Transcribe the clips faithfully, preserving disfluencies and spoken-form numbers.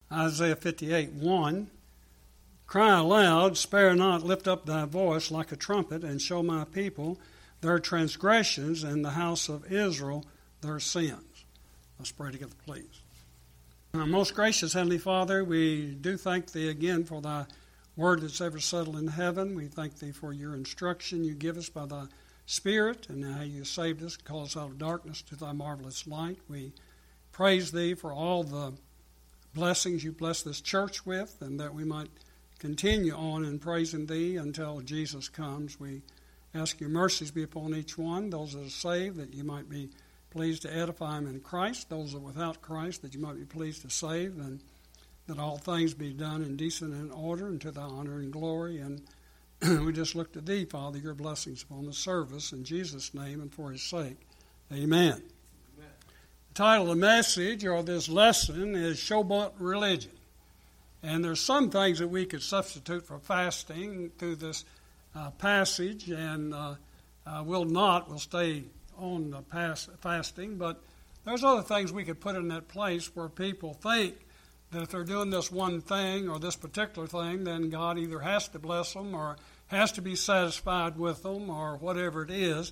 Isaiah fifty-eight, one. Cry aloud, spare not, lift up thy voice like a trumpet, and show my people their transgressions, and the house of Israel their sins. Let's pray together, please. Our most gracious Heavenly Father, we do thank Thee again for Thy word that's ever settled in heaven. We thank Thee for your instruction you give us by Thy Spirit, and how you saved us, called us out of darkness to Thy marvelous light. We praise Thee for all the blessings you bless this church with, and that we might continue on in praising Thee until Jesus comes. We ask your mercies be upon each one, those that are saved, that you might be pleased to edify them in Christ, those that are without Christ, that you might be pleased to save, and that all things be done in decent and order, and to Thy honor and glory. And we just look to Thee, Father, your blessings upon the service, in Jesus' name and for His sake. Amen. Amen. The title of the message, or this lesson, is Showboat Religion. And there's some things that we could substitute for fasting through this uh, passage, and uh, uh, will not. We'll stay on the pas- fasting, but there's other things we could put in that place where people think that if they're doing this one thing or this particular thing, then God either has to bless them or has to be satisfied with them or whatever it is.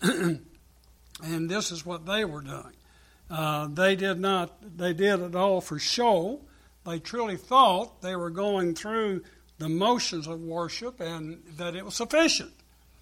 And this is what they were doing. Uh, they did not, they did it all for show. They truly thought they were going through the motions of worship and that it was sufficient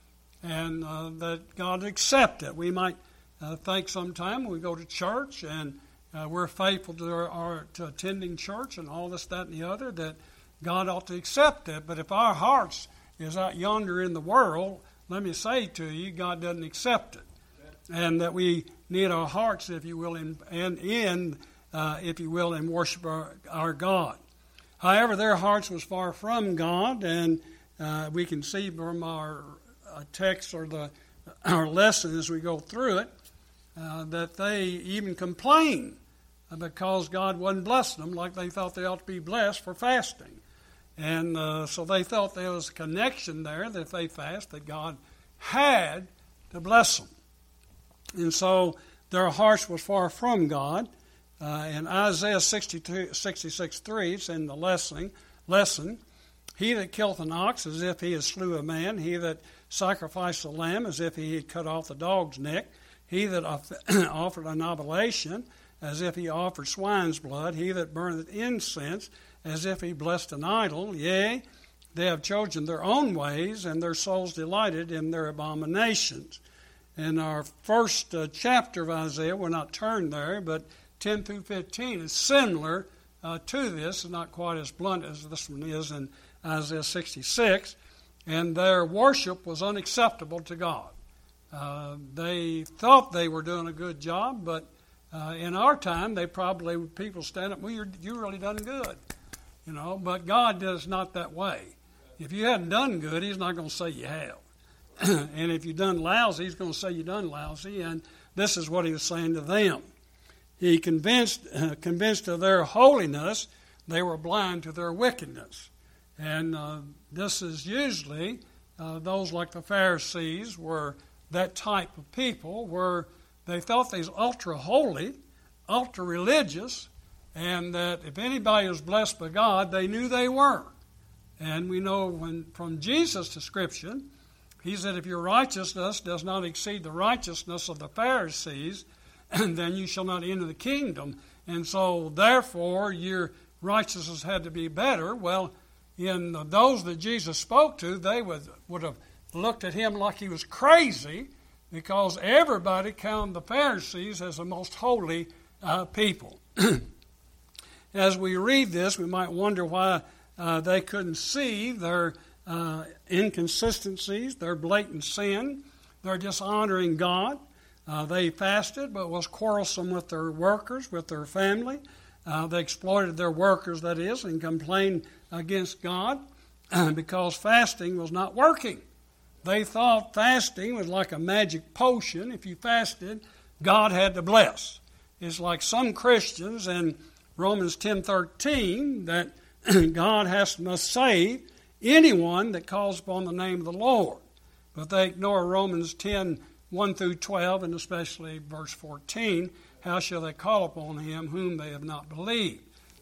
and uh, that God accepted it. We might uh, think sometime when we go to church and uh, we're faithful to, our, our, to attending church and all this, that, and the other, that God ought to accept it. But if our hearts is out yonder in the world, let me say to you, God doesn't accept it. And that we need our hearts, if you will, in, and in Uh, if you will, and worship our, our God. However, their hearts was far from God, and uh, we can see from our uh, text or the our lesson as we go through it uh, that they even complained because God wasn't blessing them like they thought they ought to be blessed for fasting. And uh, so they thought there was a connection there that if they fast, that God had to bless them. And so their hearts was far from God. Uh, in Isaiah sixty-two, sixty-six, three, it's in the lesson, lesson, he that killeth an ox as if he had slew a man, he that sacrificed a lamb as if he had cut off the dog's neck, he that offered an oblation as if he offered swine's blood, he that burneth incense as if he blessed an idol, yea, they have chosen their own ways, and their souls delighted in their abominations. In our first uh, chapter of Isaiah, we're not turned there, but ten through fifteen is similar uh, to this, not quite as blunt as this one is in Isaiah sixty-six, and their worship was unacceptable to God. Uh, they thought they were doing a good job, but uh, in our time, they probably, people stand up, well, you're, you're really done good, you know, but God does not that way. If you hadn't done good, He's not going to say you have. And if you've done lousy, He's going to say you done lousy, and this is what He was saying to them. He convinced, uh, convinced of their holiness, they were blind to their wickedness. And uh, this is usually, uh, those like the Pharisees were that type of people where they thought they was ultra holy, ultra religious, and that if anybody was blessed by God, they knew they were. And we know when from Jesus' description, He said, if your righteousness does not exceed the righteousness of the Pharisees, and then you shall not enter the kingdom. And so, therefore, your righteousness had to be better. Well, in those that Jesus spoke to, they would, would have looked at Him like He was crazy because everybody counted the Pharisees as the most holy uh, people. As we read this, we might wonder why uh, they couldn't see their uh, inconsistencies, their blatant sin, their dishonoring God. Uh, they fasted, but was quarrelsome with their workers, with their family. Uh, they exploited their workers, that is, and complained against God because fasting was not working. They thought fasting was like a magic potion. If you fasted, God had to bless. It's like some Christians in Romans ten thirteen that God has must save anyone that calls upon the name of the Lord. But they ignore Romans ten, one through twelve, and especially verse fourteen, how shall they call upon Him whom they have not believed?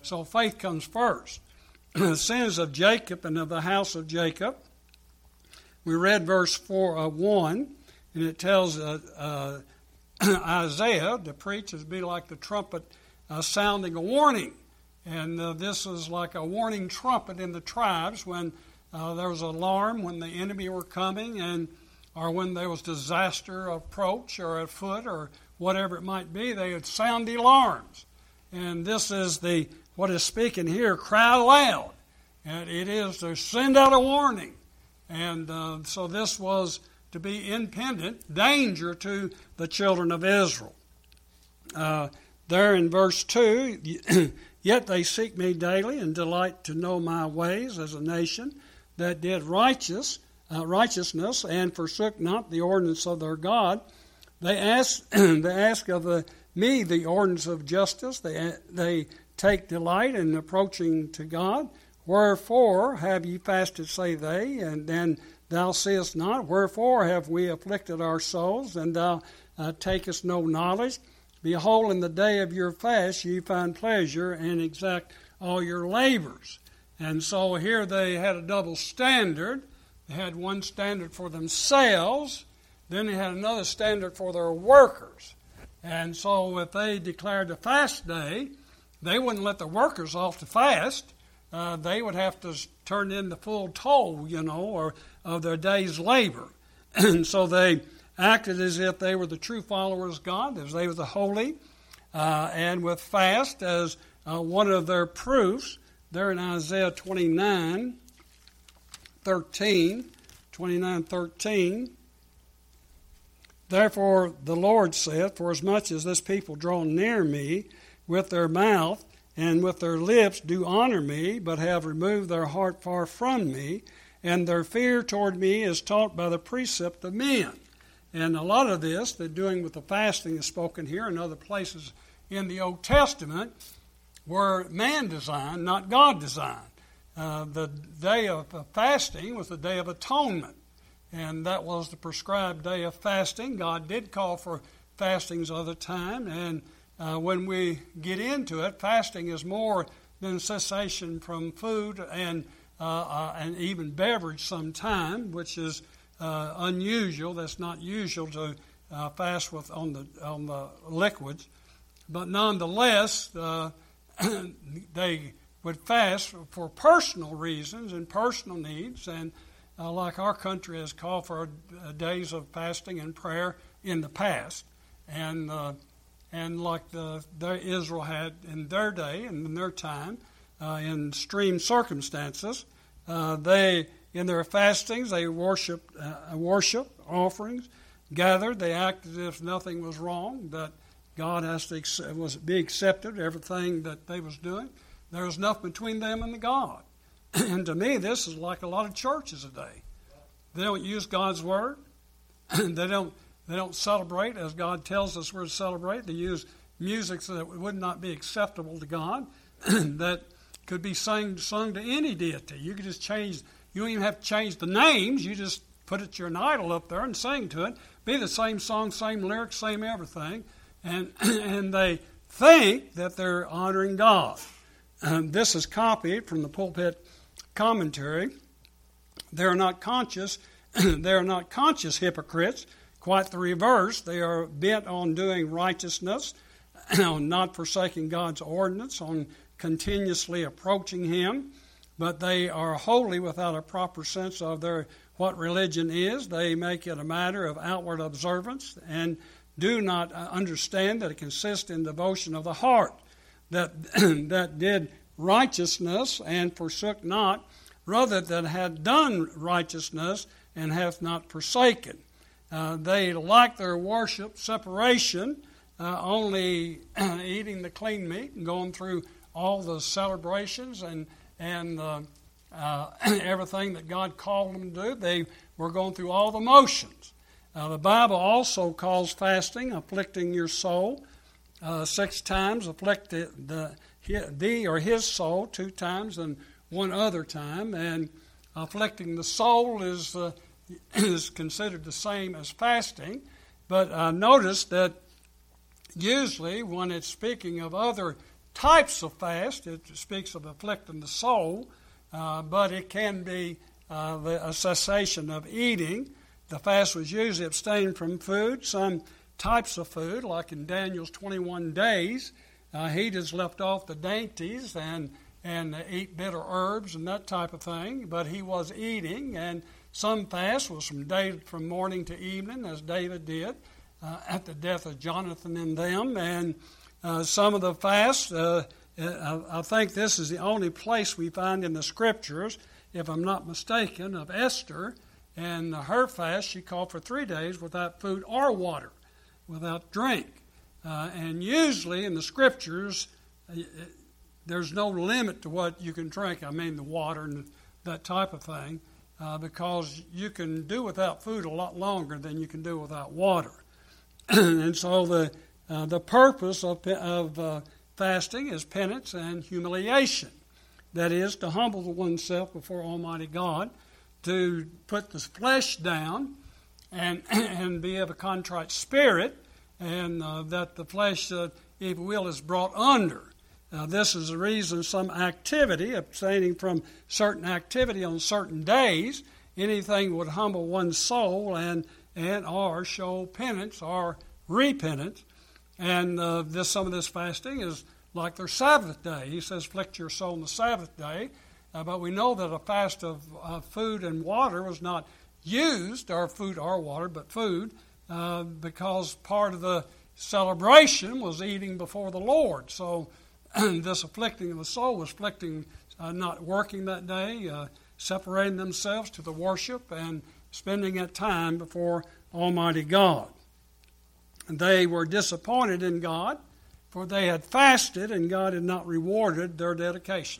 So faith comes first. The sins of Jacob and of the house of Jacob. We read verse four, uh, one, and it tells uh, uh, Isaiah to preach is be like the trumpet uh, sounding a warning. And uh, this is like a warning trumpet in the tribes when uh, there was an alarm when the enemy were coming, and or when there was disaster approach or afoot or whatever it might be, they would sound the alarms. And this is the what is speaking here, cry aloud. And it is to send out a warning. And uh, so this was to be impendent danger to the children of Israel. Uh, there in verse two, yet they seek me daily and delight to know my ways as a nation that did righteous uh, righteousness and forsook not the ordinance of their God. They ask, they ask of the, me the ordinance of justice. They they take delight in approaching to God. Wherefore have ye fasted, say they, and then thou seest not? Wherefore have we afflicted our souls, and thou uh, takest no knowledge? Behold, in the day of your fast ye find pleasure, and exact all your labors. And so here they had a double standard. They had one standard for themselves, then they had another standard for their workers. And so if they declared a fast day, they wouldn't let the workers off the fast. Uh, they would have to turn in the full toll, you know, or of their day's labor. And so they acted as if they were the true followers of God, as they were the holy, uh, and with fast as uh, one of their proofs. There in Isaiah twenty-nine, thirteen, twenty-nine, thirteen. Therefore the Lord saith, for as much as this people draw near me with their mouth, and with their lips do honor me, but have removed their heart far from me, and their fear toward me is taught by the precept of men. And a lot of this, the doing with the fasting is spoken here and other places in the Old Testament, were man designed, not God designed. Uh, the day of fasting was the Day of Atonement, and that was the prescribed day of fasting. God did call for fastings other time, and Uh, when we get into it, fasting is more than cessation from food and uh, uh, and even beverage sometime, which is uh, unusual. That's not usual to uh, fast with on the on the liquids, but nonetheless, uh, they would fast for personal reasons and personal needs, and uh, like our country has called for uh, days of fasting and prayer in the past, and. Uh, And like the, the Israel had in their day and in their time, uh, in extreme circumstances, uh, they in their fastings they worshiped uh, worship offerings, gathered. They acted as if nothing was wrong, that God has to accept, was be accepted everything that they was doing. There was nothing between them and the God. And to me, this is like a lot of churches today. They don't use God's word. they don't. They don't celebrate as God tells us we're to celebrate. They use music that would not be acceptable to God, that could be sung, sung to any deity. You could just change, you don't even have to change the names. You just put it your an idol up there and sing to it. Be the same song, same lyrics, same everything. And, and they think that they're honoring God. Um, this is copied from the pulpit commentary. They are not conscious. They are not conscious hypocrites. Quite the reverse. They are bent on doing righteousness, on not forsaking God's ordinance, on continuously approaching Him, but they are wholly without a proper sense of their what religion is. They make it a matter of outward observance and do not understand that it consists in devotion of the heart, that that did righteousness and forsook not, rather that had done righteousness and hath not forsaken. Uh, they like their worship separation, uh, only eating the clean meat and going through all the celebrations and and uh, uh, everything that God called them to do. They were going through all the motions. Uh, the Bible also calls fasting afflicting your soul. Uh, six times afflict the, the thee or his soul, two times and one other time. And afflicting the soul is uh, is considered the same as fasting, but uh, notice that usually when it's speaking of other types of fast. It speaks of afflicting the soul, uh, but it can be uh, the, a cessation of eating. The fast was usually abstaining from food, some types of food, like in Daniel's twenty-one days. Uh, he just left off the dainties and and uh, eat bitter herbs and that type of thing, but he was eating. And some fast was from day from morning to evening, as David did uh, at the death of Jonathan and them. And uh, some of the fasts, uh, I, I think this is the only place we find in the Scriptures, if I'm not mistaken, of Esther. And her fast, she called for three days without food or water, without drink. Uh, and usually in the Scriptures, uh, there's no limit to what you can drink. I mean, the water and that type of thing, uh, because you can do without food a lot longer than you can do without water. And so the uh, the purpose of, of uh, fasting is penance and humiliation. That is, to humble oneself before Almighty God, to put the flesh down and and be of a contrite spirit, and uh, that the flesh, uh, if you will, is brought under. Uh, this is the reason some activity, abstaining from certain activity on certain days, anything would humble one's soul and and or show penance or repentance. And uh, this some of this fasting is like their Sabbath day. He says, afflict your soul on the Sabbath day. Uh, but we know that a fast of uh, food and water was not used, or food or water, but food, uh, because part of the celebration was eating before the Lord. So this afflicting of the soul was afflicting, uh, not working that day, uh, separating themselves to the worship and spending that time before Almighty God. And they were disappointed in God, for they had fasted and God had not rewarded their dedication.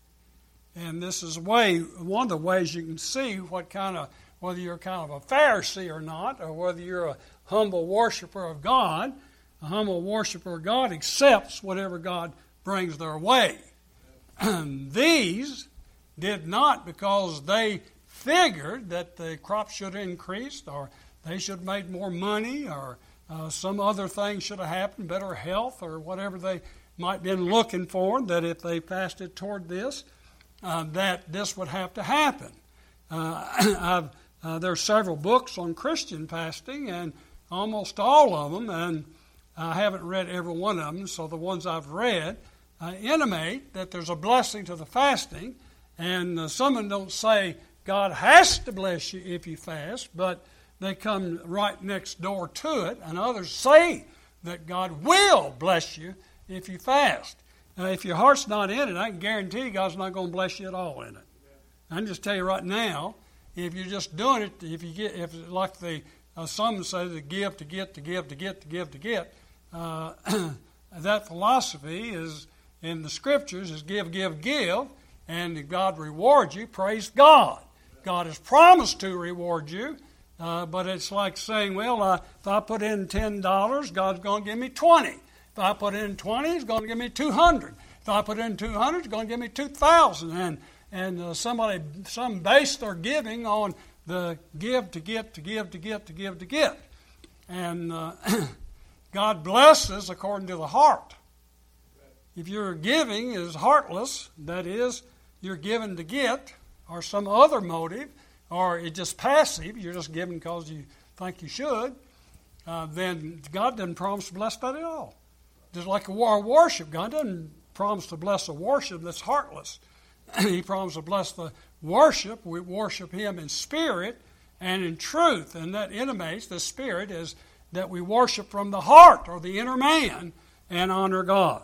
And this is a way, one of the ways you can see what kind of, whether you're kind of a Pharisee or not, or whether you're a humble worshiper of God. A humble worshiper of God accepts whatever God brings their way. These did not, because they figured that the crop should have increased, or they should have made more money, or uh, some other thing should have happened, better health, or whatever they might have been looking for, that if they fasted toward this, uh, that this would have to happen. Uh, I've, uh, there are several books on Christian fasting, and almost all of them, and I haven't read every one of them, so the ones I've read uh, intimate that there's a blessing to the fasting, and uh, some of them don't say God has to bless you if you fast, but they come right next door to it, and others say that God will bless you if you fast. Uh, if your heart's not in it, I can guarantee you God's not going to bless you at all in it. I can just tell you right now, if you're just doing it, if you get, if like the uh, some say to give, to get, to give, to get, to give, to get, uh, that philosophy is in the Scriptures is give, give, give, and if God rewards you, praise God. God has promised to reward you, uh, but it's like saying, well, uh, if I put in ten dollars, God's going to give me twenty. If I put in twenty, He's going to give me two hundred. If I put in two hundred, He's going to give me two thousand. And and uh, somebody, some base their giving on the give to get to give to get to give to get. And uh, God blesses according to the heart. If your giving is heartless, that is, you're giving to get, or some other motive, or it's just passive, you're just giving because you think you should, uh, then God doesn't promise to bless that at all. Just like a war worship, God doesn't promise to bless a worship that's heartless. He promised to bless the worship. We worship Him in spirit and in truth, and that intimates the spirit is that we worship from the heart, or the inner man, and honor God.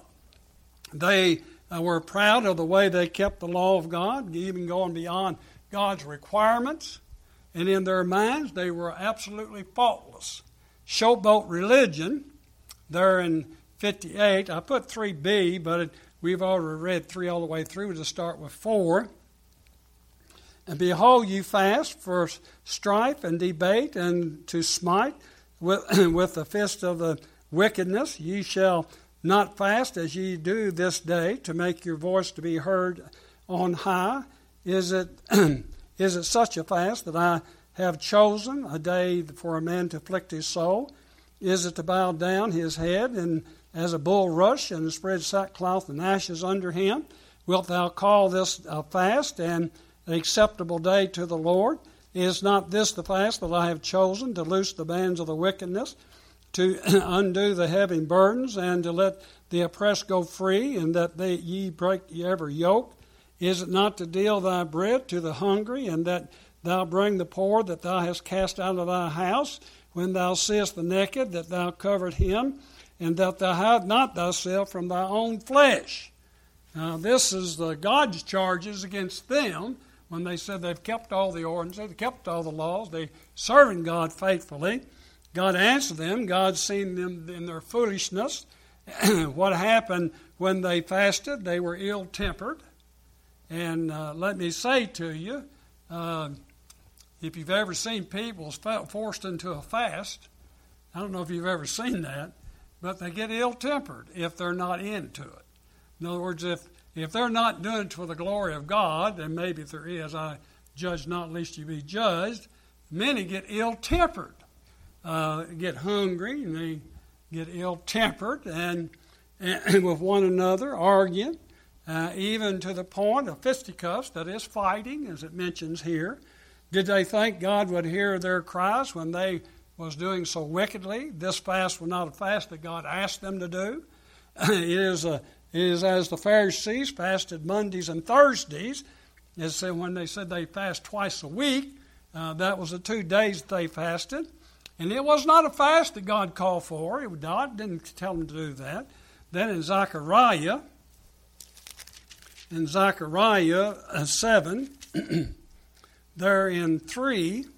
They uh, were proud of the way they kept the law of God, even going beyond God's requirements, and in their minds they were absolutely faultless. Showboat religion, there in fifty-eight, I put three B, but it, we've already read three all the way through to start with four. And behold, you fast for strife and debate, and to smite with, with the fist of the wickedness. Ye shall not fast as ye do this day, to make your voice to be heard on high. Is it is it such a fast that I have chosen, a day for a man to afflict his soul? Is it to bow down his head and as a bulrush, and spread sackcloth and ashes under him? Wilt thou call this a fast and an acceptable day to the Lord? Is not this the fast that I have chosen, to loose the bands of the wickedness, to undo the heavy burdens, and to let the oppressed go free, and that they, ye break every yoke? Is it not to deal thy bread to the hungry, and that thou bring the poor that thou hast cast out of thy house, when thou seest the naked, that thou covered him, and that thou hide not thyself from thy own flesh? Now, this is the God's charges against them when they said they've kept all the ordinances, they've kept all the laws, they're serving God faithfully. God answered them. God seen them in their foolishness. What happened when they fasted? They were ill-tempered. And uh, let me say to you, uh, if you've ever seen people forced into a fast, I don't know if you've ever seen that, but they get ill-tempered if they're not into it. In other words, if if they're not doing it for the glory of God, and maybe if there is, I judge not lest you be judged, many get ill-tempered, uh, get hungry, and they get ill-tempered, and, and with one another, arguing, uh, even to the point of fisticuffs, that is fighting, as it mentions here. Did they think God would hear their cries when they was doing so wickedly? This fast was not a fast that God asked them to do. It is a It is as the Pharisees fasted Mondays and Thursdays. As when they said they fast twice a week, uh, that was the two days that they fasted. And it was not a fast that God called for. It, God didn't tell them to do that. Then in Zechariah, in Zechariah seven, there in three,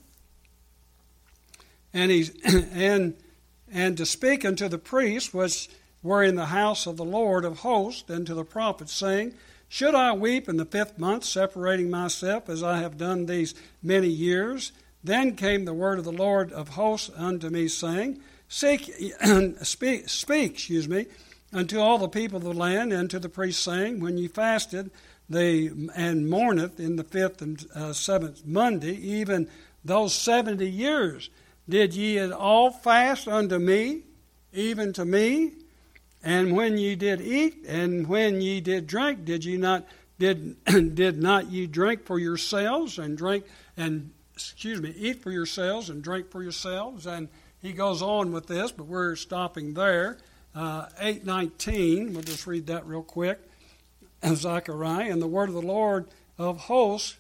and he's and and to speak unto the priests which were in the house of the Lord of hosts, and to the prophets, saying, Should I weep in the fifth month, separating myself as I have done these many years? Then came the word of the Lord of hosts unto me, saying, Seek, speak, speak, excuse me, unto all the people of the land, and to the priests, saying, When ye fasted the and mourneth in the fifth and uh, seventh Monday, even those seventy years, did ye at all fast unto me, even to me? And when ye did eat, and when ye did drink, did ye not did did not ye drink for yourselves, and drink and excuse me, eat for yourselves and drink for yourselves? And he goes on with this, but we're stopping there. Uh, eight nineteen. We'll just read that real quick. Zechariah, and the word of the Lord of hosts.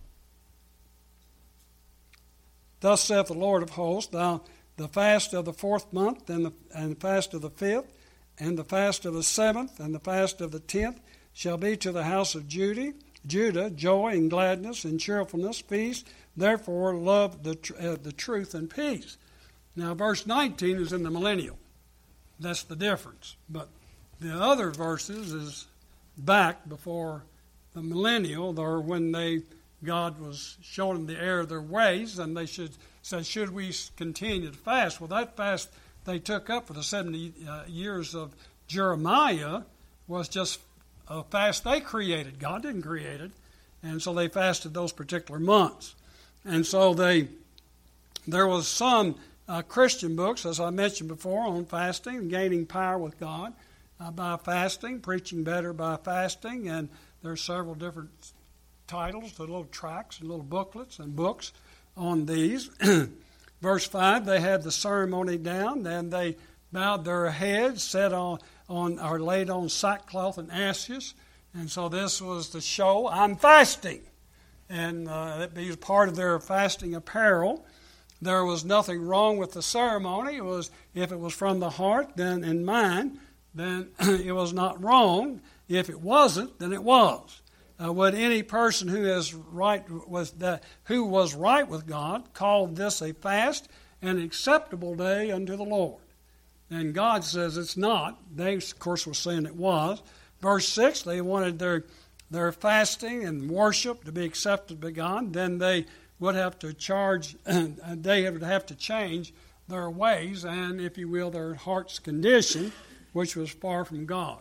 Thus saith the Lord of hosts, thou the fast of the fourth month, and the and the fast of the fifth, and the fast of the seventh, and the fast of the tenth shall be to the house of Judah, Judah, joy and gladness and cheerfulness, feast. Therefore, love the tr- uh, the truth and peace. Now, verse nineteen is in the millennial. That's the difference. But the other verses is back before the millennial, or when they God was showing the error of their ways, and they should say, should we continue to fast? Well, that fast they took up for the seventy uh, years of Jeremiah was just a fast they created. God didn't create it. And so they fasted those particular months. And so they, there was some uh, Christian books, as I mentioned before, on fasting and gaining power with God uh, by fasting, preaching better by fasting. And there are several different titles, the little tracts and little booklets and books on these. Verse five, they had the ceremony down, and they bowed their heads, set on, on or laid on sackcloth and ashes. And so this was to show, I'm fasting. And uh, it was part of their fasting apparel. There was nothing wrong with the ceremony. It was, if it was from the heart, then in mind, then it was not wrong. If it wasn't, then it was. Uh, would any person who is right with the, who was right with God call this a fast, an acceptable day unto the Lord? And God says it's not. They, of course, were saying it was. Verse six, they wanted their their fasting and worship to be accepted by God. Then they would have to charge. They would have to change their ways and, if you will, their heart's condition, which was far from God.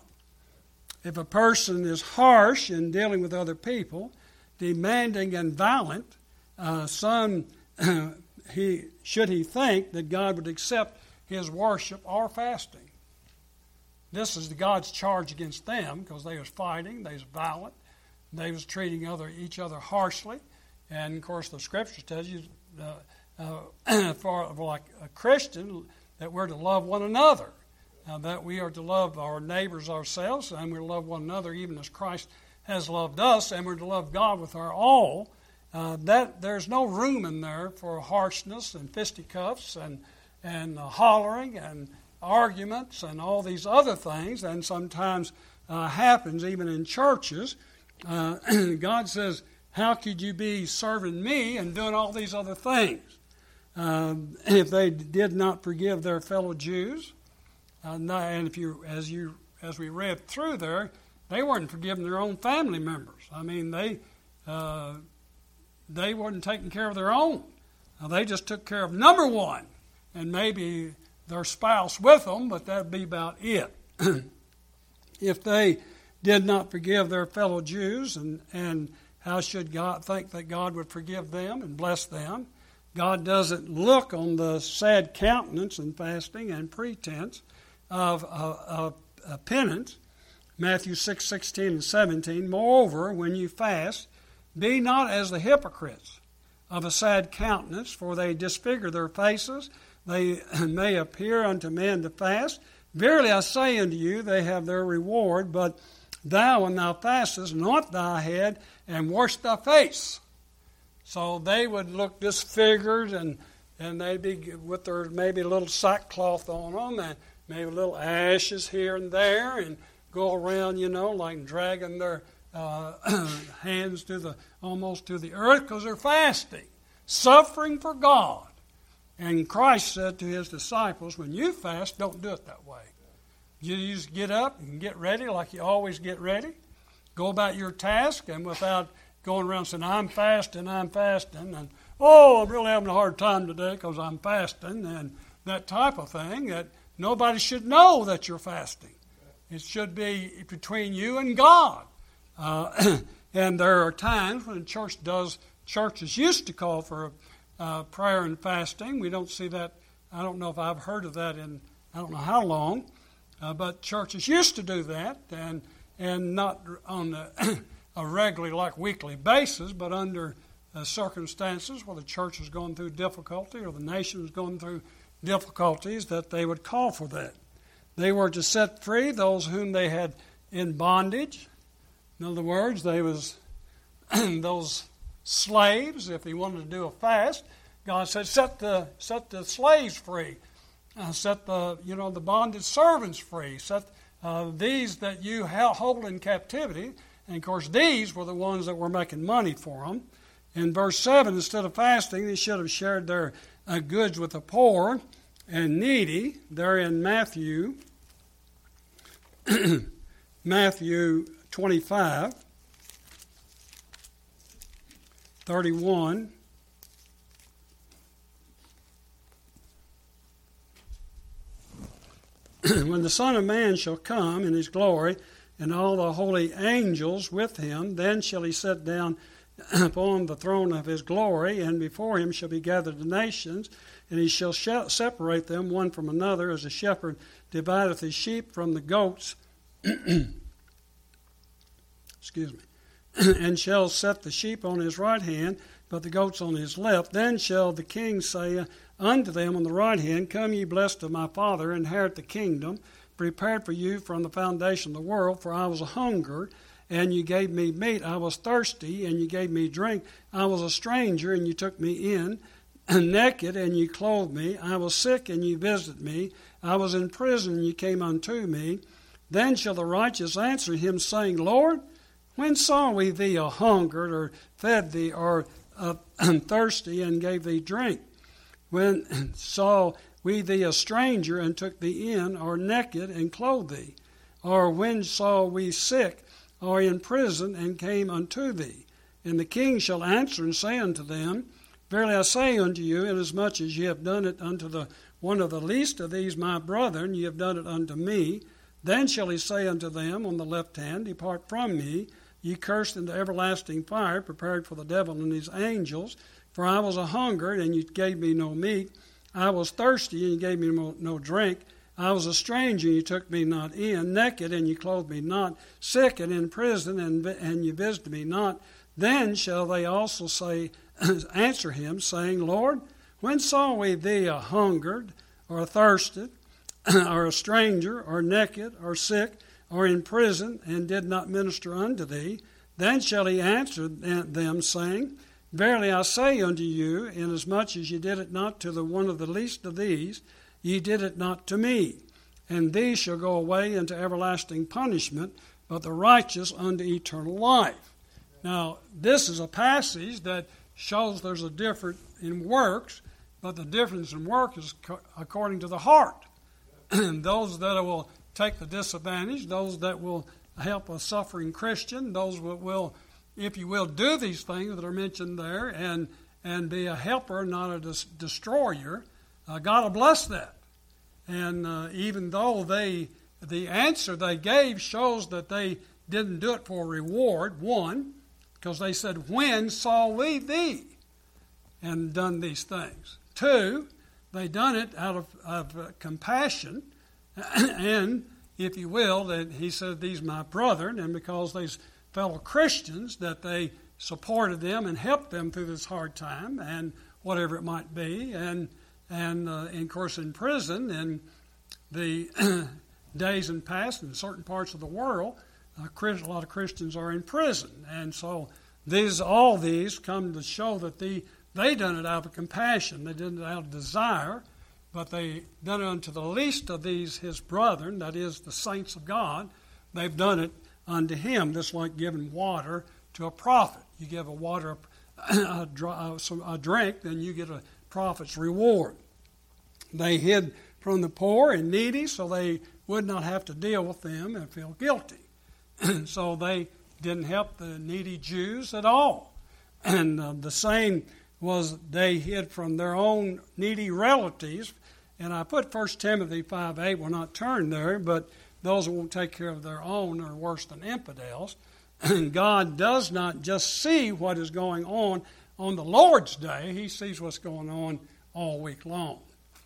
If a person is harsh in dealing with other people, demanding and violent, uh, some uh, he should he think that God would accept his worship or fasting. this is God's charge against them because they was fighting, they was violent, they was treating other each other harshly. And, of course, the Scripture tells you, uh, uh, for, for like a Christian, that we're to love one another, uh, that we are to love our neighbors ourselves, and we're to love one another even as Christ has loved us, and we're to love God with our all. Uh, that there's no room in there for harshness and fisticuffs and and uh, hollering and arguments and all these other things, and sometimes uh, happens even in churches. Uh, God says, how could you be serving me and doing all these other things? Uh, if they did not forgive their fellow Jews, uh, and if you, as you, as we read through there, they weren't forgiving their own family members. I mean, they uh, they weren't taking care of their own. Uh, they just took care of number one, and maybe their spouse with them, but that'd be about it. If they did not forgive their fellow Jews, and, and how should God think that God would forgive them and bless them? God doesn't look on the sad countenance and fasting and pretense of, of, of, of penance. Matthew six, sixteen and seventeen, moreover, when you fast, be not as the hypocrites of a sad countenance, for they disfigure their faces, they may appear unto men to fast. Verily I say unto you, they have their reward, but thou, when thou fastest, anoint thy head and wash thy face. So they would look disfigured, and, and they'd be with their maybe a little sackcloth on them, and maybe little ashes here and there, and go around, you know, like dragging their uh, hands to the almost to the earth because they're fasting, suffering for God. And Christ said to his disciples, when you fast, don't do it that way. You just get up and get ready like you always get ready. Go about your task, and without going around saying, I'm fasting, I'm fasting, and, oh, I'm really having a hard time today because I'm fasting, and that type of thing, that nobody should know that you're fasting. It should be between you and God. Uh, and there are times when the church does, churches used to call for uh, prayer and fasting. We don't see that. I don't know if I've heard of that in I don't know how long. Uh, but churches used to do that, and and not on a, a regularly, like weekly basis, but under uh, circumstances where the church is going through difficulty or the nation is going through difficulties, that they would call for that. They were to set free those whom they had in bondage. In other words, they was those slaves. If he wanted to do a fast, God said, set the set the slaves free. Uh, set the you know the bonded servants free. Set uh, these that you hold in captivity. And of course, these were the ones that were making money for them. In verse seven, instead of fasting, they should have shared their uh, goods with the poor and needy. There in Matthew, Matthew twenty-five, thirty-one. When the Son of Man shall come in his glory, and all the holy angels with him, then shall he sit down upon the throne of his glory, and before him shall be gathered the nations, and he shall separate them one from another, as a shepherd divideth his sheep from the goats. Excuse me. And shall set the sheep on his right hand, but the goats on his left. Then shall the king say unto them on the right hand, Come ye blessed of my Father, inherit the kingdom prepared for you from the foundation of the world. For I was a hunger, and you gave me meat. I was thirsty, and you gave me drink. I was a stranger, and you took me in. Naked, and you clothed me. I was sick, and you visited me. I was in prison, and you came unto me. Then shall the righteous answer him, saying, Lord, when saw we thee a hungered, or fed thee, or uh, thirsty, and gave thee drink? When saw we thee a stranger, and took thee in, or naked, and clothed thee? Or when saw we sick, or in prison, and came unto thee? And the king shall answer and say unto them, Verily I say unto you, inasmuch as ye have done it unto the one of the least of these my brethren, ye have done it unto me. Then shall he say unto them on the left hand, Depart from me, ye cursed, into everlasting fire, prepared for the devil and his angels. For I was a hungered, and you gave me no meat. I was thirsty, and you gave me no, no drink. I was a stranger, and you took me not in, naked, and you clothed me not, sick and in prison, and, and you visited me not. Then shall they also say, answer him, saying, Lord, when saw we thee a hungered, or thirsted, or a stranger, or naked, or sick, or in prison, and did not minister unto thee? Then shall he answer them, saying, Verily I say unto you, inasmuch as ye did it not to the one of the least of these, ye did it not to me. And these shall go away into everlasting punishment, but the righteous unto eternal life. Now, this is a passage that shows there's a difference in works, but the difference in work is co- according to the heart. And those that will take the disadvantage, those that will help a suffering Christian, those that will, if you will, do these things that are mentioned there and, and be a helper, not a des- destroyer, uh, God will bless that. And uh, even though they, the answer they gave shows that they didn't do it for reward, one, because they said, when saw we thee? And done these things. Two, they done it out of, of uh, compassion, and, if you will, that he said, these my brethren, and because these fellow Christians, that they supported them and helped them through this hard time, and whatever it might be, and, and, uh, and of course, in prison, in the days in past, in certain parts of the world, uh, a lot of Christians are in prison, and so these, all these come to show that the They done it out of compassion. They did it out of desire, but they done it unto the least of these his brethren, that is, the saints of God. They've done it unto him, just like giving water to a prophet. You give a water a, a, a drink, then you get a prophet's reward. They hid from the poor and needy, so they would not have to deal with them and feel guilty. So they didn't help the needy Jews at all. And uh, the same was they hid from their own needy relatives. And I put First Timothy five eight, will not turn there, but those who won't take care of their own are worse than infidels. And God does not just see what is going on on the Lord's day. He sees what's going on all week long.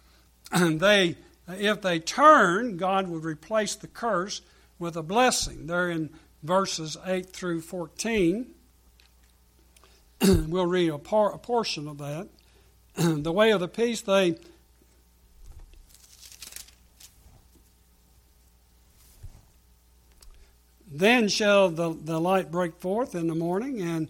And they, if they turn, God would replace the curse with a blessing. They're in verses eight through fourteen. We'll read a, par, a portion of that. The way of the peace, they then shall the, the light break forth in the morning, and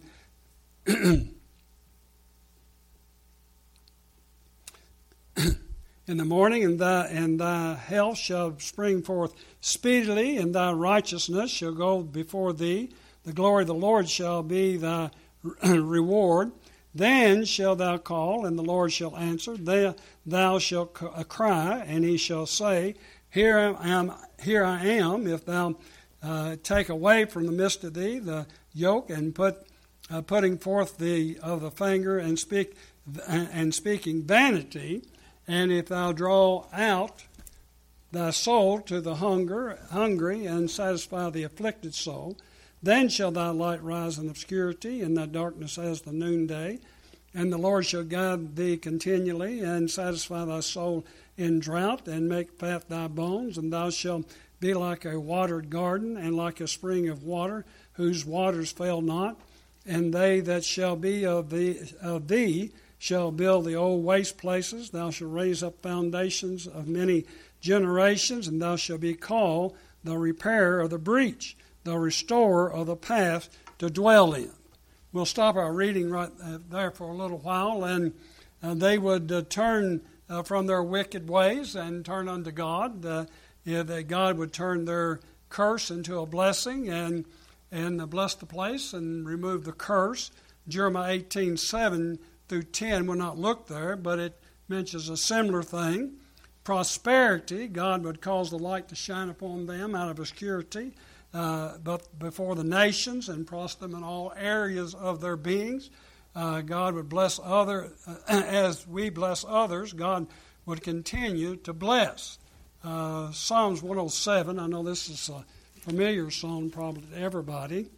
in the morning, and thy, and thy health shall spring forth speedily, and thy righteousness shall go before thee. The glory of the Lord shall be thy reward. Then shalt thou call, and the Lord shall answer. Thou, thou shalt cry, and he shall say, Here I am, here I am. If thou uh, take away from the midst of thee the yoke, and put uh, putting forth the of the finger, and speak and speaking vanity, and if thou draw out thy soul to the hunger hungry, and satisfy the afflicted soul, then shall thy light rise in obscurity, and thy darkness as the noonday. And the Lord shall guide thee continually, and satisfy thy soul in drought, and make fat thy bones. And thou shalt be like a watered garden, and like a spring of water, whose waters fail not. And they that shall be of thee, of thee shall build the old waste places. Thou shalt raise up foundations of many generations, and thou shalt be called the repairer of the breach, the restorer of the path to dwell in. We'll stop our reading right there for a little while, and uh, they would uh, turn uh, from their wicked ways and turn unto God. Uh, yeah, that God would turn their curse into a blessing, and and uh, bless the place and remove the curse. Jeremiah eighteen seven through ten, we'll not look there, but it mentions a similar thing. Prosperity, God would cause the light to shine upon them out of obscurity, Uh, but before the nations, and prosper them in all areas of their beings. Uh, God would bless other, uh, as we bless others, God would continue to bless. Uh, Psalms one oh seven, I know this is a familiar song probably to everybody.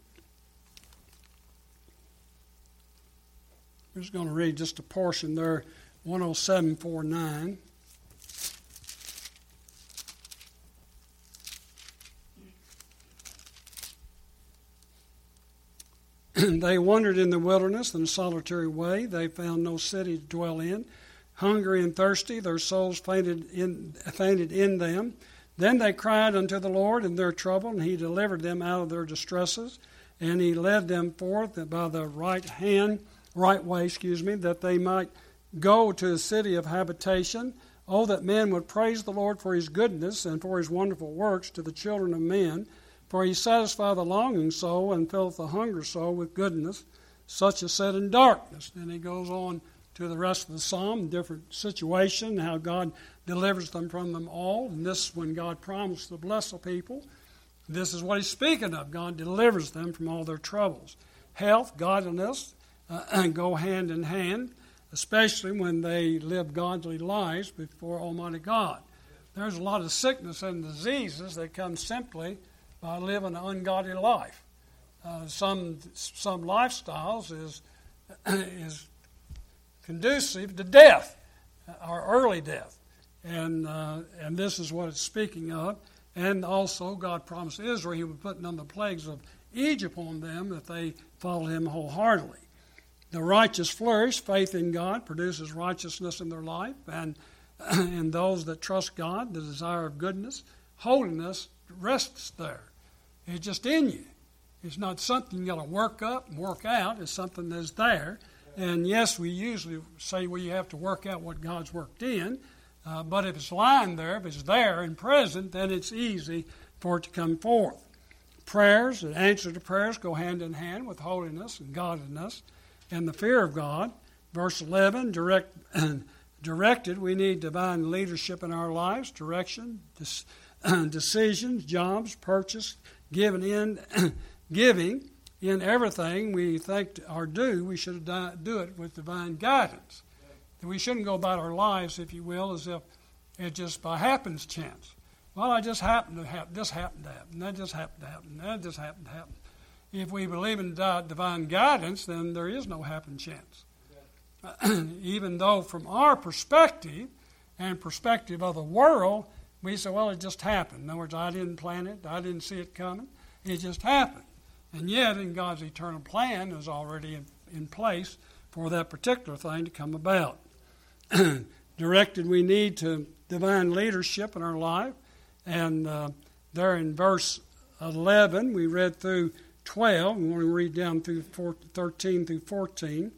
I'm just going to read just a portion there, one oh seven four nine. They wandered in the wilderness in a solitary way. They found no city to dwell in. Hungry and thirsty, their souls fainted in, fainted in them. Then they cried unto the Lord in their trouble, and he delivered them out of their distresses. And he led them forth by the right hand, right way, excuse me, that they might go to the city of habitation. Oh, that men would praise the Lord for his goodness and for his wonderful works to the children of men. For he satisfieth the longing soul and filleth the hunger soul with goodness, such as sat in darkness. And he goes on to the rest of the psalm, different situation, how God delivers them from them all. And this is when God promised to bless the people. This is what he's speaking of. God delivers them from all their troubles. Health, godliness uh, go hand in hand, especially when they live godly lives before Almighty God. There's a lot of sickness and diseases that come simply by living an ungodly life. Uh, some some lifestyles is is conducive to death, or early death, and uh, and this is what it's speaking of. And also, God promised Israel he would put none of the plagues of Egypt on them if they followed him wholeheartedly. The righteous flourish. Faith in God produces righteousness in their life, and and those that trust God, the desire of goodness, holiness rests there. It's just in you. It's not something you got to work up and work out. It's something that's there. And yes, we usually say, well, you have to work out what God's worked in. Uh, but if it's lying there, if it's there and present, then it's easy for it to come forth. Prayers, the answer to prayers, go hand in hand with holiness and godliness and the fear of God. Verse eleven, direct, directed, we need divine leadership in our lives, direction, dis, decisions, jobs, purchase, giving in, giving in everything we think or do, we should do it with divine guidance. We shouldn't go about our lives, if you will, as if it just by happens chance. Well, I just happened to happen. This happened to happen. That just happened to happen. That just happened to happen. If we believe in divine guidance, then there is no happen chance. Even though from our perspective and perspective of the world, we say, well, it just happened. In other words, I didn't plan it. I didn't see it coming. It just happened. And yet, in God's eternal plan, is already in, in place for that particular thing to come about. Directed, we need to divine leadership in our life. And uh, there in verse eleven, we read through twelve. We want to read down through thirteen through fourteen.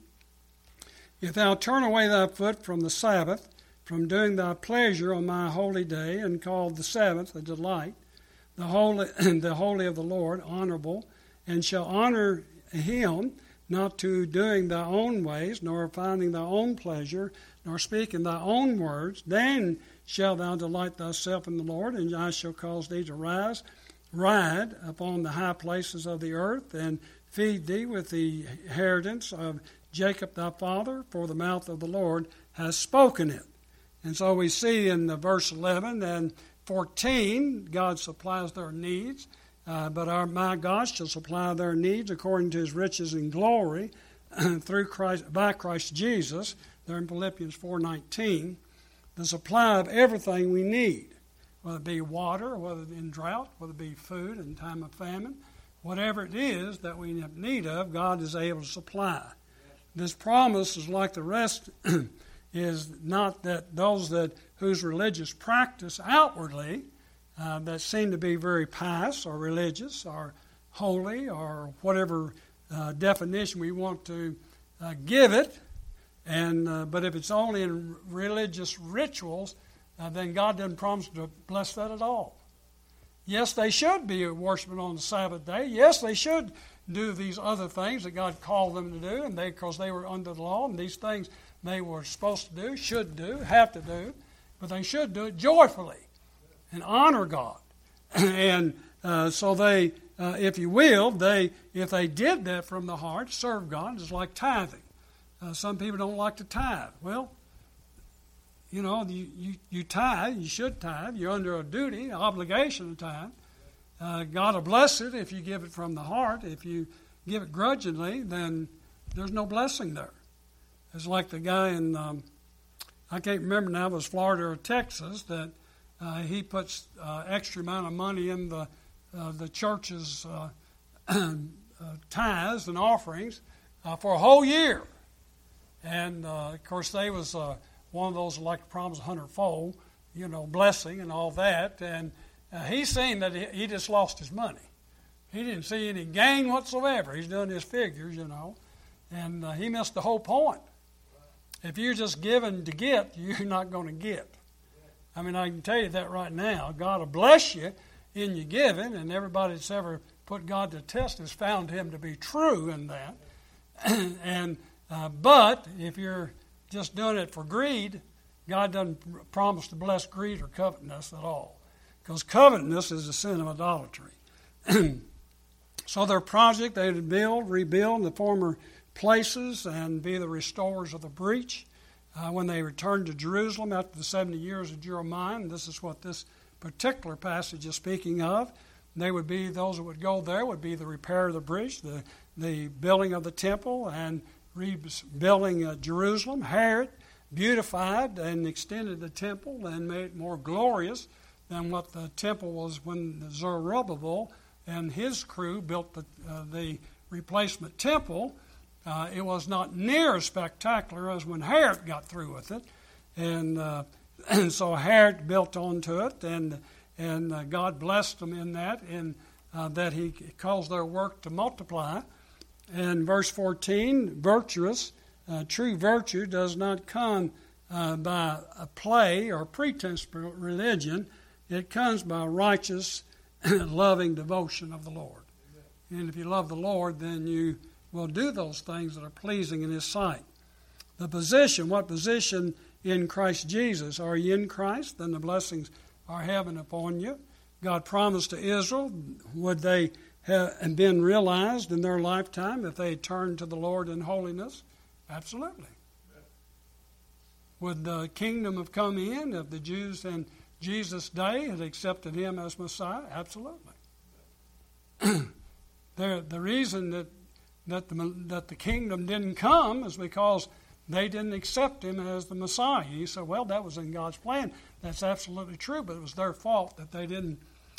If thou turn away thy foot from the Sabbath, from doing thy pleasure on my holy day, and call the Sabbath a delight, the holy, the holy of the Lord, honorable, and shall honor him, not to doing thy own ways, nor finding thy own pleasure, nor speaking thy own words, then shalt thou delight thyself in the Lord, and I shall cause thee to rise, ride upon the high places of the earth, and feed thee with the inheritance of Jacob thy father, for the mouth of the Lord has spoken it. And so we see in the verse eleven and fourteen, God supplies their needs, uh, but our my God shall supply their needs according to his riches and glory through Christ, by Christ Jesus. There in Philippians four nineteen, the supply of everything we need, whether it be water, whether it be in drought, whether it be food in time of famine, whatever it is that we have need of, God is able to supply. This promise is like the rest, is not that those that whose religious practice outwardly uh, that seem to be very pious or religious or holy or whatever uh, definition we want to uh, give it. And uh, but if it's only in religious rituals, uh, then God doesn't promise to bless that at all. Yes, they should be worshiping on the Sabbath day. Yes, they should do these other things that God called them to do, and they because they were under the law, and these things they were supposed to do, should do, have to do, but they should do it joyfully and honor God. and uh, so they, uh, if you will, they if they did that from the heart, serve God, it's like tithing. Uh, some people don't like to tithe. Well, you know, you, you, you tithe, you should tithe. You're under a duty, an obligation to tithe. Uh, God will bless it if you give it from the heart. If you give it grudgingly, then there's no blessing there. It's like the guy in, um, I can't remember now, it was Florida or Texas, that uh, he puts uh, extra amount of money in the uh, the church's uh, tithes and offerings uh, for a whole year. And, uh, of course, they was uh, one of those like to promise a hundredfold, you know, blessing and all that. And uh, he's saying that he, he just lost his money. He didn't see any gain whatsoever. He's doing his figures, you know, and uh, he missed the whole point. If you're just giving to get, you're not going to get. I mean, I can tell you that right now. God will bless you in your giving, and everybody that's ever put God to test has found him to be true in that. and uh, But if you're just doing it for greed, God doesn't promise to bless greed or covetousness at all, because covetousness is a sin of idolatry. So their project, they would build, rebuild the former places and be the restorers of the breach. Uh, when they returned to Jerusalem after the seventy years of Jeremiah, and this is what this particular passage is speaking of, they would be, those that would go there would be the repair of the breach, the, the building of the temple, and rebuilding uh, Jerusalem. Herod beautified and extended the temple and made it more glorious than what the temple was when Zerubbabel and his crew built the, uh, the replacement temple. Uh, it was not near as spectacular as when Herod got through with it. And, uh, and so Herod built onto it, and and uh, God blessed them in that, and uh, that he caused their work to multiply. And verse fourteen, virtuous, uh, true virtue does not come uh, by a play or pretense of religion. It comes by righteous, loving devotion of the Lord. And if you love the Lord, then you will do those things that are pleasing in his sight. The position, what position in Christ Jesus? Are you in Christ? Then the blessings are heaven upon you. God promised to Israel, would they have been realized in their lifetime if they had turned to the Lord in holiness? Absolutely. Would the kingdom have come in if the Jews in Jesus' day had accepted him as Messiah? Absolutely. the, the reason that That the, that the kingdom didn't come is because they didn't accept him as the Messiah. You say, well, that was in God's plan. That's absolutely true, but it was their fault that they didn't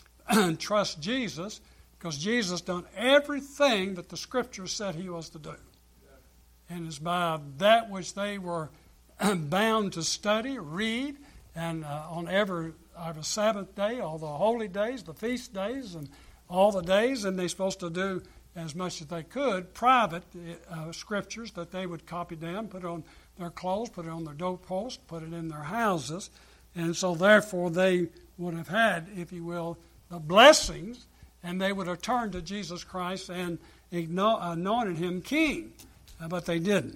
trust Jesus, because Jesus done everything that the Scripture said he was to do. And it's by that which they were bound to study, read, and uh, on every, every Sabbath day, all the holy days, the feast days, and all the days, and they're supposed to do as much as they could, private uh, scriptures that they would copy down, put it on their clothes, put it on their doorpost, put it in their houses. And so therefore they would have had, if you will, the blessings, and they would have turned to Jesus Christ and anointed him king. Uh, but they didn't.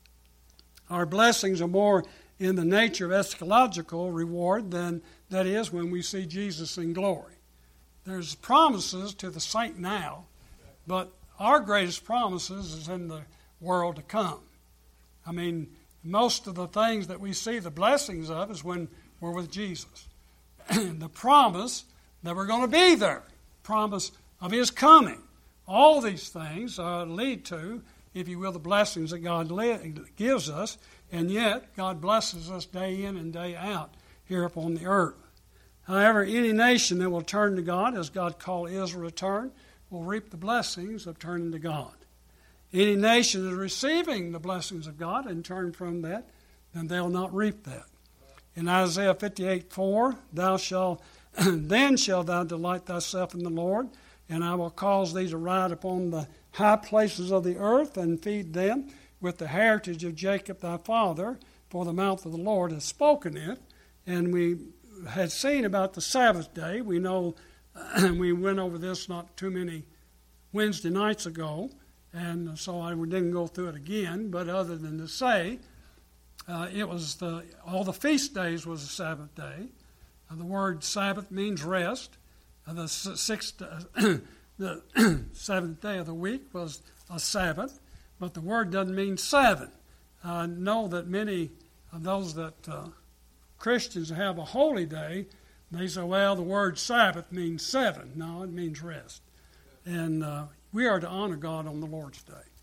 Our blessings are more in the nature of eschatological reward than that is when we see Jesus in glory. There's promises to the saint now, but our greatest promises is in the world to come. I mean, most of the things that we see the blessings of is when we're with Jesus. The promise that we're going to be there, promise of his coming. All these things uh, lead to, if you will, the blessings that God gives us, and yet God blesses us day in and day out here upon the earth. However, any nation that will turn to God, as God called Israel to turn, will reap the blessings of turning to God. Any nation that is receiving the blessings of God and turn from that, then they'll not reap that. In Isaiah fifty-eight four, thou shalt, then shalt thou delight thyself in the Lord, and I will cause thee to ride upon the high places of the earth and feed them with the heritage of Jacob thy father, for the mouth of the Lord has spoken it. And we had seen about the Sabbath day. We know we went over this not too many Wednesday nights ago, and so I didn't go through it again, but other than to say, uh, it was the, all the feast days was a Sabbath day. Uh, the word Sabbath means rest. Uh, the sixth, uh, the seventh day of the week was a Sabbath, but the word doesn't mean seven. I know that many of those that uh, Christians have a holy day, they say, well, the word Sabbath means seven. No, it means rest. And uh, we are to honor God on the Lord's day.